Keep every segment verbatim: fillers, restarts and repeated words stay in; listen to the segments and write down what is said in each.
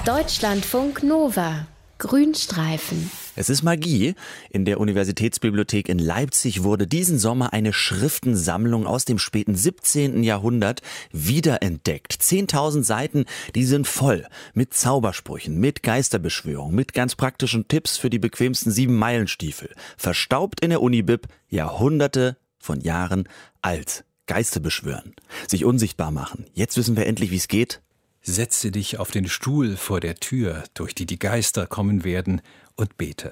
Deutschlandfunk Nova. Grünstreifen. Es ist Magie. In der Universitätsbibliothek in Leipzig wurde diesen Sommer eine Schriftensammlung aus dem späten siebzehnten Jahrhundert wiederentdeckt. Zehntausend Seiten, die sind voll mit Zaubersprüchen, mit Geisterbeschwörung, mit ganz praktischen Tipps für die bequemsten Sieben-Meilen-Stiefel. Verstaubt in der Unibib, Jahrhunderte von Jahren alt. Geister beschwören, sich unsichtbar machen. Jetzt wissen wir endlich, wie es geht. Setze dich auf den Stuhl vor der Tür, durch die die Geister kommen werden, und bete.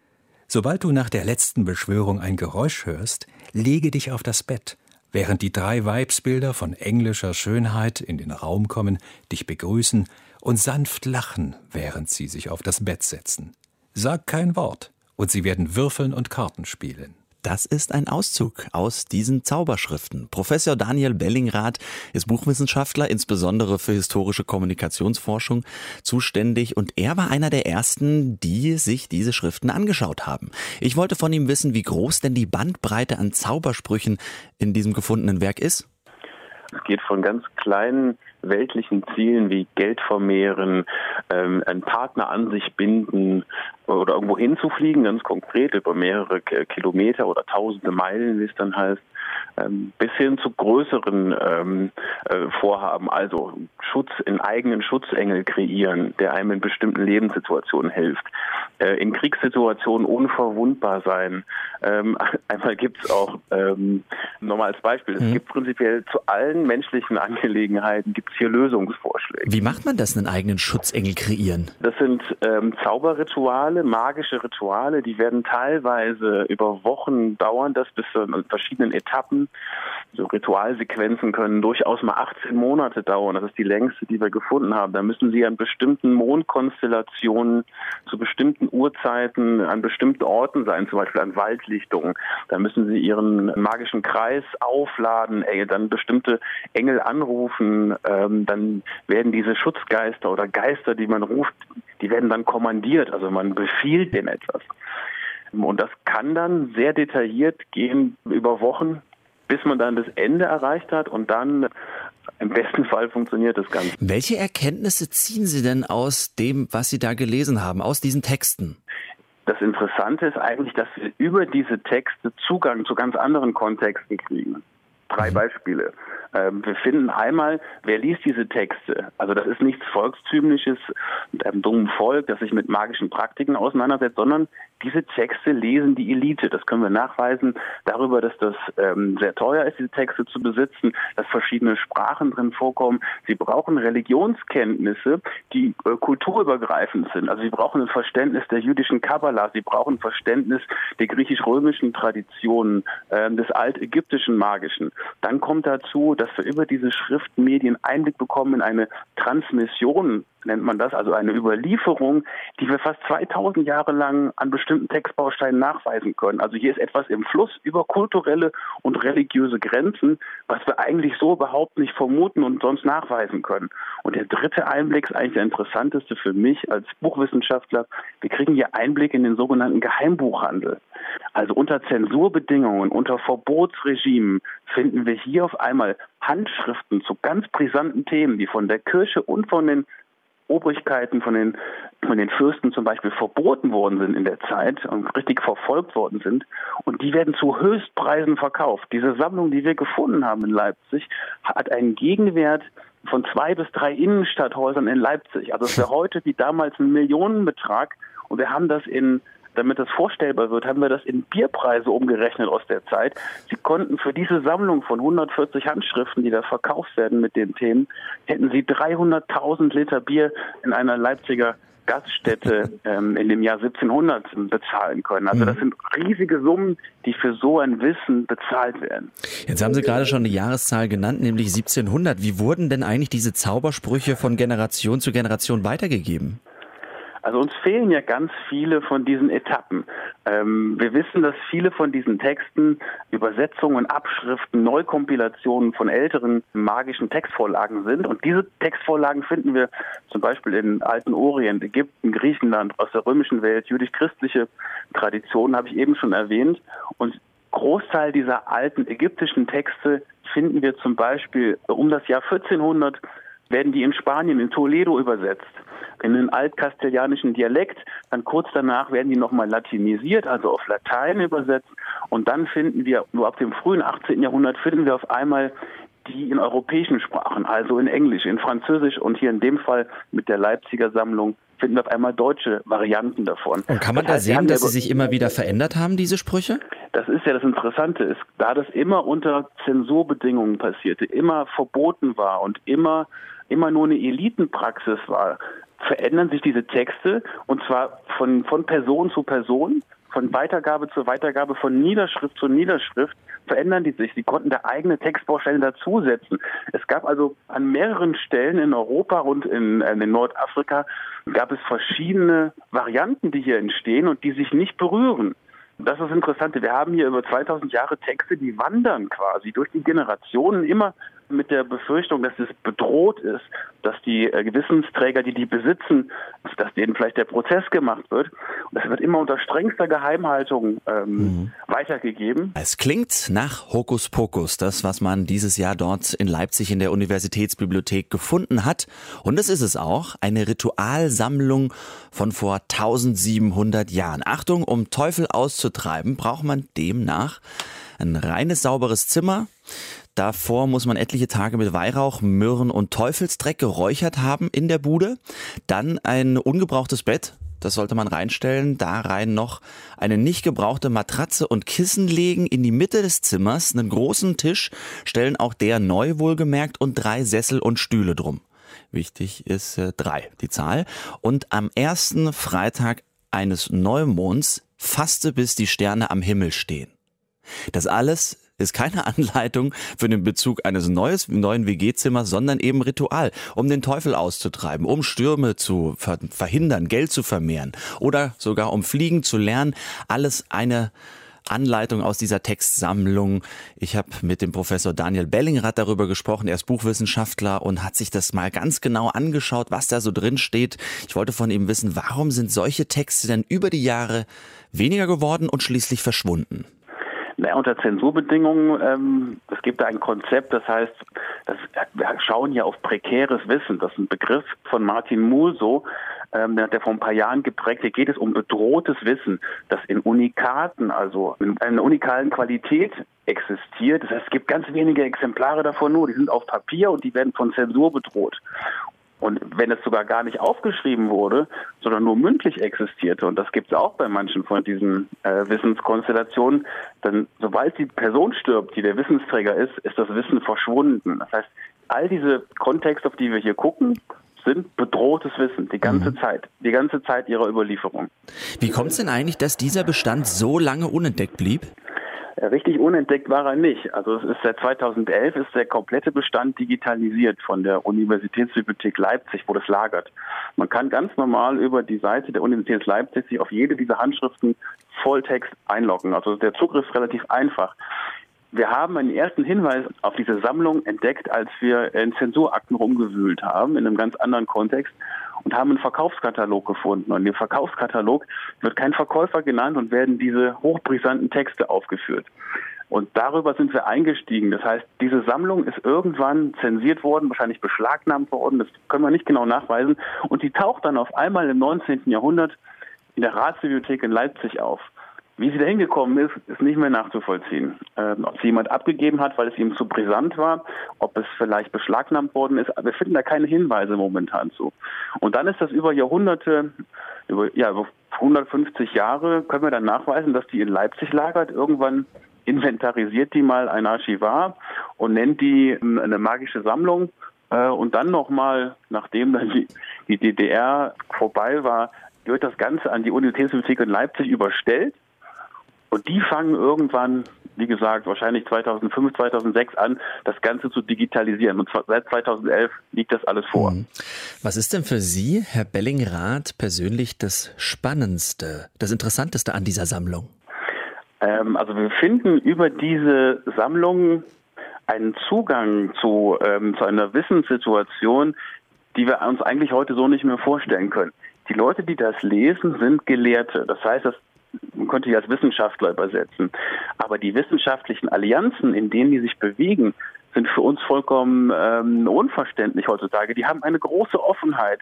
Sobald du nach der letzten Beschwörung ein Geräusch hörst, lege dich auf das Bett, während die drei Weibsbilder von englischer Schönheit in den Raum kommen, dich begrüßen und sanft lachen, während sie sich auf das Bett setzen. Sag kein Wort, und sie werden würfeln und Karten spielen. Das ist ein Auszug aus diesen Zauberschriften. Professor Daniel Bellingrath ist Buchwissenschaftler, insbesondere für historische Kommunikationsforschung zuständig. Und er war einer der ersten, die sich diese Schriften angeschaut haben. Ich wollte von ihm wissen, wie groß denn die Bandbreite an Zaubersprüchen in diesem gefundenen Werk ist. Es geht von ganz kleinen weltlichen Zielen wie Geld vermehren, ähm, einen Partner an sich binden oder irgendwo hinzufliegen, ganz konkret über mehrere Kilometer oder tausende Meilen, wie es dann heißt, ähm, bis hin zu größeren ähm, äh, Vorhaben, also Schutz, einen eigenen Schutzengel kreieren, der einem in bestimmten Lebenssituationen hilft, äh, in Kriegssituationen unverwundbar sein. Ähm, einmal gibt es auch, ähm, nochmal als Beispiel, mhm. es gibt prinzipiell zu allen menschlichen Angelegenheiten gibt es hier Lösungsvorschläge. Wie macht man das, einen eigenen Schutzengel kreieren? Das sind ähm, Zauberrituale, magische Rituale, die werden teilweise über Wochen dauern, das bis zu verschiedenen Etappen. So Ritualsequenzen können durchaus mal achtzehn Monate dauern. Das ist die längste, die wir gefunden haben. Da müssen Sie an bestimmten Mondkonstellationen, zu bestimmten Uhrzeiten, an bestimmten Orten sein, zum Beispiel an Waldlichtungen. Da müssen Sie Ihren magischen Kreis aufladen, dann bestimmte Engel anrufen. Ähm, dann werden diese Schutzgeister oder Geister, die man ruft, die werden dann kommandiert. Also man befiehlt denen etwas. Und das kann dann sehr detailliert gehen über Wochen, bis man dann das Ende erreicht hat und dann im besten Fall funktioniert das Ganze. Welche Erkenntnisse ziehen Sie denn aus dem, was Sie da gelesen haben, aus diesen Texten? Das Interessante ist eigentlich, dass wir über diese Texte Zugang zu ganz anderen Kontexten kriegen. Drei mhm. Beispiele. Ähm, wir finden einmal, wer liest diese Texte? Also das ist nichts Volkstümliches mit einem dummen Volk, das sich mit magischen Praktiken auseinandersetzt, sondern diese Texte lesen die Elite. Das können wir nachweisen darüber, dass das ähm, sehr teuer ist, diese Texte zu besitzen, dass verschiedene Sprachen drin vorkommen. Sie brauchen Religionskenntnisse, die äh, kulturübergreifend sind. Also sie brauchen ein Verständnis der jüdischen Kabbala, sie brauchen Verständnis der griechisch-römischen Traditionen, äh, des altägyptischen Magischen. Dann kommt dazu, dass wir über diese Schriftmedien Einblick bekommen in eine Transmission, nennt man das, also eine Überlieferung, die wir fast zweitausend Jahre lang an bestimmten Textbausteinen nachweisen können. Also hier ist etwas im Fluss über kulturelle und religiöse Grenzen, was wir eigentlich so überhaupt nicht vermuten und sonst nachweisen können. Und der dritte Einblick ist eigentlich der interessanteste für mich als Buchwissenschaftler. Wir kriegen hier Einblick in den sogenannten Geheimbuchhandel. Also unter Zensurbedingungen, unter Verbotsregimen finden wir hier auf einmal Handschriften zu ganz brisanten Themen, die von der Kirche und von den Obrigkeiten, von den, von den Fürsten zum Beispiel verboten worden sind in der Zeit und richtig verfolgt worden sind. Und die werden zu Höchstpreisen verkauft. Diese Sammlung, die wir gefunden haben in Leipzig, hat einen Gegenwert von zwei bis drei Innenstadthäusern in Leipzig. Also es wäre heute wie damals ein Millionenbetrag. Und wir haben das in Damit das vorstellbar wird, haben wir das in Bierpreise umgerechnet aus der Zeit. Sie konnten für diese Sammlung von hundertvierzig Handschriften, die da verkauft werden mit den Themen, hätten Sie dreihunderttausend Liter Bier in einer Leipziger Gaststätte ähm, in dem Jahr siebzehnhundert bezahlen können. Also das sind riesige Summen, die für so ein Wissen bezahlt werden. Jetzt haben Sie gerade schon eine Jahreszahl genannt, nämlich siebzehnhundert. Wie wurden denn eigentlich diese Zaubersprüche von Generation zu Generation weitergegeben? Also uns fehlen ja ganz viele von diesen Etappen. Ähm, wir wissen, dass viele von diesen Texten Übersetzungen, Abschriften, Neukompilationen von älteren magischen Textvorlagen sind. Und diese Textvorlagen finden wir zum Beispiel in alten Orient, Ägypten, Griechenland, aus der römischen Welt, jüdisch-christliche Traditionen habe ich eben schon erwähnt. Und Großteil dieser alten ägyptischen Texte finden wir zum Beispiel um das Jahr vierzehnhundert, werden die in Spanien, in Toledo übersetzt. in den altkastellanischen Dialekt. Dann kurz danach werden die nochmal latinisiert, also auf Latein übersetzt. Und dann finden wir, nur ab dem frühen achtzehnten Jahrhundert, finden wir auf einmal die in europäischen Sprachen, also in Englisch, in Französisch und hier in dem Fall mit der Leipziger Sammlung finden wir auf einmal deutsche Varianten davon. Und kann man da sehen, dass sie sich immer wieder verändert haben, diese Sprüche? Das ist ja das Interessante, ist, da das immer unter Zensurbedingungen passierte, immer verboten war und immer, immer nur eine Elitenpraxis war, verändern sich diese Texte und zwar von, von Person zu Person, von Weitergabe zu Weitergabe, von Niederschrift zu Niederschrift, verändern die sich. Sie konnten da eigene Textbausteine dazusetzen. Es gab also an mehreren Stellen in Europa und in, in Nordafrika gab es verschiedene Varianten, die hier entstehen und die sich nicht berühren. Das ist das Interessante. Wir haben hier über zweitausend Jahre Texte, die wandern quasi durch die Generationen, immer mit der Befürchtung, dass es bedroht ist, dass die äh, Gewissensträger, die die besitzen, dass denen vielleicht der Prozess gemacht wird. Und das wird immer unter strengster Geheimhaltung ähm, mhm. weitergegeben. Es klingt nach Hokuspokus, das, was man dieses Jahr dort in Leipzig in der Universitätsbibliothek gefunden hat. Und es ist es auch, eine Ritualsammlung von vor eintausendsiebenhundert Jahren. Achtung, um Teufel auszutreiben, braucht man demnach ein reines, sauberes Zimmer. Davor muss man etliche Tage mit Weihrauch, Myrrhen und Teufelsdreck geräuchert haben in der Bude. Dann ein ungebrauchtes Bett, das sollte man reinstellen. Da rein noch eine nicht gebrauchte Matratze und Kissen legen. In die Mitte des Zimmers einen großen Tisch, stellen auch der neu wohlgemerkt und drei Sessel und Stühle drum. Wichtig ist äh, drei, die Zahl. Und am ersten Freitag eines Neumonds faste, bis die Sterne am Himmel stehen. Das alles ist keine Anleitung für den Bezug eines neues, neuen W G-Zimmers, sondern eben Ritual, um den Teufel auszutreiben, um Stürme zu ver- verhindern, Geld zu vermehren oder sogar um Fliegen zu lernen. Alles eine Anleitung aus dieser Textsammlung. Ich habe mit dem Professor Daniel Bellingrath darüber gesprochen. Er ist Buchwissenschaftler und hat sich das mal ganz genau angeschaut, was da so drin steht. Ich wollte von ihm wissen, warum sind solche Texte denn über die Jahre weniger geworden und schließlich verschwunden? Naja, unter Zensurbedingungen, ähm, es gibt da ein Konzept, das heißt, das, wir schauen ja auf prekäres Wissen. Das ist ein Begriff von Martin Mulsow, ähm, der hat er vor ein paar Jahren geprägt. Hier geht es um bedrohtes Wissen, das in Unikaten, also in einer unikalen Qualität existiert. Das heißt, es gibt ganz wenige Exemplare davon nur, die sind auf Papier und die werden von Zensur bedroht. Und wenn es sogar gar nicht aufgeschrieben wurde, sondern nur mündlich existierte, und das gibt es auch bei manchen von diesen äh, Wissenskonstellationen, dann sobald die Person stirbt, die der Wissensträger ist, ist das Wissen verschwunden. Das heißt, all diese Kontexte, auf die wir hier gucken, sind bedrohtes Wissen, die ganze mhm. Zeit, die ganze Zeit ihrer Überlieferung. Wie kommt es denn eigentlich, dass dieser Bestand so lange unentdeckt blieb? Richtig unentdeckt war er nicht. Also es ist seit zweitausendelf ist der komplette Bestand digitalisiert von der Universitätsbibliothek Leipzig, wo das lagert. Man kann ganz normal über die Seite der Universität Leipzig sich auf jede dieser Handschriften Volltext einloggen. Also der Zugriff ist relativ einfach. Wir haben einen ersten Hinweis auf diese Sammlung entdeckt, als wir in Zensurakten rumgewühlt haben, in einem ganz anderen Kontext, und haben einen Verkaufskatalog gefunden. Und in dem Verkaufskatalog wird kein Verkäufer genannt und werden diese hochbrisanten Texte aufgeführt. Und darüber sind wir eingestiegen. Das heißt, diese Sammlung ist irgendwann zensiert worden, wahrscheinlich beschlagnahmt worden, das können wir nicht genau nachweisen. Und die taucht dann auf einmal im neunzehnten Jahrhundert in der Ratsbibliothek in Leipzig auf. Wie sie da hingekommen ist, ist nicht mehr nachzuvollziehen. Ähm, ob sie jemand abgegeben hat, weil es ihm zu brisant war, ob es vielleicht beschlagnahmt worden ist, wir finden da keine Hinweise momentan zu. Und dann ist das über Jahrhunderte, über, ja, über hundertfünfzig Jahre, können wir dann nachweisen, dass die in Leipzig lagert. Irgendwann inventarisiert die mal ein Archivar und nennt die eine magische Sammlung. Äh, und dann nochmal, nachdem dann die, die D D R vorbei war, wird das Ganze an die Universitätsbibliothek in Leipzig überstellt. Und die fangen irgendwann, wie gesagt, wahrscheinlich zweitausendfünf, zweitausendsechs an, das Ganze zu digitalisieren. Und seit zweitausendelf liegt das alles vor. Was ist denn für Sie, Herr Bellingrath, persönlich das Spannendste, das Interessanteste an dieser Sammlung? Ähm, also wir finden über diese Sammlung einen Zugang zu, ähm, zu einer Wissenssituation, die wir uns eigentlich heute so nicht mehr vorstellen können. Die Leute, die das lesen, sind Gelehrte. Das heißt, das man könnte die als Wissenschaftler übersetzen. Aber die wissenschaftlichen Allianzen, in denen die sich bewegen, sind für uns vollkommen ähm, unverständlich heutzutage. Die haben eine große Offenheit,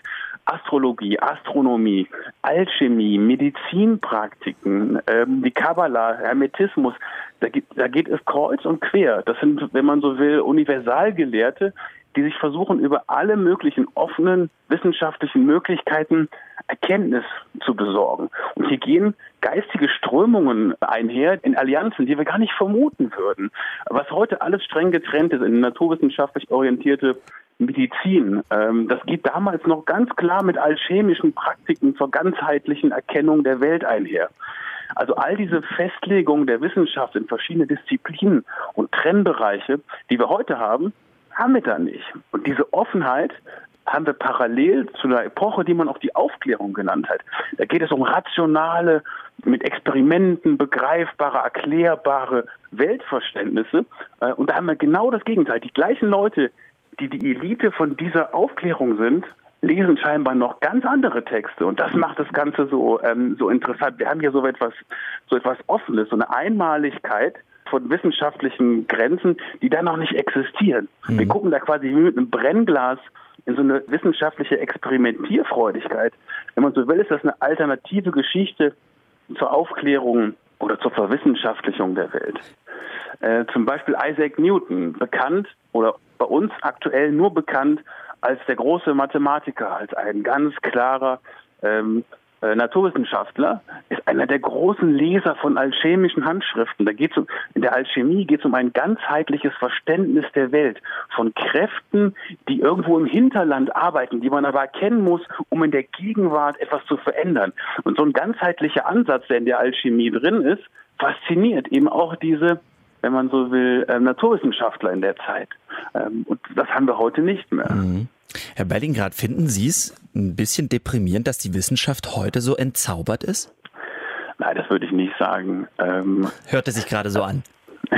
Astrologie, Astronomie, Alchemie, Medizinpraktiken, ähm, die Kabbala, Hermetismus. Da geht, da geht es kreuz und quer. Das sind, wenn man so will, Universalgelehrte, die sich versuchen, über alle möglichen offenen wissenschaftlichen Möglichkeiten Erkenntnis zu besorgen. Und hier gehen geistige Strömungen einher in Allianzen, die wir gar nicht vermuten würden. Was heute alles streng getrennt ist in naturwissenschaftlich orientierte Medizin, ähm, das geht damals noch ganz klar mit alchemischen Praktiken zur ganzheitlichen Erkennung der Welt einher. Also all diese Festlegungen der Wissenschaft in verschiedene Disziplinen und Trennbereiche, die wir heute haben, haben wir da nicht. Und diese Offenheit haben wir parallel zu einer Epoche, die man auch die Aufklärung genannt hat. Da geht es um rationale, mit Experimenten begreifbare, erklärbare Weltverständnisse. Und da haben wir genau das Gegenteil. Die gleichen Leute, die die Elite von dieser Aufklärung sind, lesen scheinbar noch ganz andere Texte. Und das macht das Ganze so, ähm, so interessant. Wir haben hier so etwas, so etwas Offenes, so eine Einmaligkeit von wissenschaftlichen Grenzen, die da noch nicht existieren. Mhm. Wir gucken da quasi wie mit einem Brennglas in so eine wissenschaftliche Experimentierfreudigkeit. Wenn man so will, ist das eine alternative Geschichte zur Aufklärung oder zur Verwissenschaftlichung der Welt. Äh, zum Beispiel Isaac Newton, bekannt oder bei uns aktuell nur bekannt als der große Mathematiker, als ein ganz klarer ähm, äh, Naturwissenschaftler, ist einer der großen Leser von alchemischen Handschriften. Da geht's um, in der Alchemie geht es um ein ganzheitliches Verständnis der Welt, von Kräften, die irgendwo im Hinterland arbeiten, die man aber erkennen muss, um in der Gegenwart etwas zu verändern. Und so ein ganzheitlicher Ansatz, der in der Alchemie drin ist, fasziniert eben auch diese, wenn man so will, äh, Naturwissenschaftler in der Zeit. Ähm, und das haben wir heute nicht mehr. Mhm. Herr Bellingrad, finden Sie es ein bisschen deprimierend, dass die Wissenschaft heute so entzaubert ist? Nein, das würde ich nicht sagen. Ähm, Hörte sich gerade so an.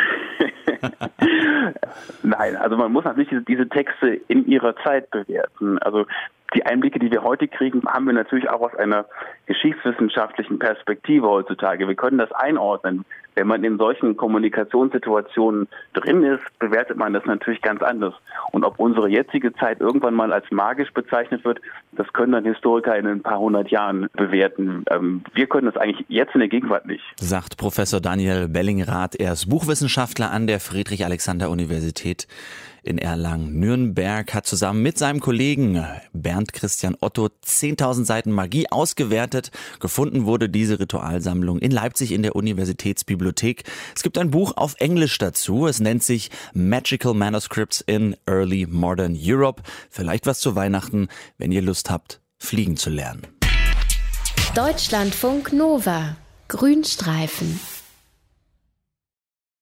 Nein, also man muss natürlich diese, diese Texte in ihrer Zeit bewerten. Also die Einblicke, die wir heute kriegen, haben wir natürlich auch aus einer geschichtswissenschaftlichen Perspektive heutzutage. Wir können das einordnen. Wenn man in solchen Kommunikationssituationen drin ist, bewertet man das natürlich ganz anders. Und ob unsere jetzige Zeit irgendwann mal als magisch bezeichnet wird, das können dann Historiker in ein paar hundert Jahren bewerten. Wir können das eigentlich jetzt in der Gegenwart nicht. Sagt Professor Daniel Bellingrad. Er ist Buchwissenschaftler an der Friedrich-Alexander-Universität in Erlangen-Nürnberg, hat zusammen mit seinem Kollegen Bernd Christian Otto zehntausend Seiten Magie ausgewertet. Gefunden wurde diese Ritualsammlung in Leipzig in der Universitätsbibliothek. Es gibt ein Buch auf Englisch dazu. Es nennt sich Magical Manuscripts in Early Modern Europe. Vielleicht was zu Weihnachten, wenn ihr Lust habt, fliegen zu lernen. Deutschlandfunk Nova. Grünstreifen.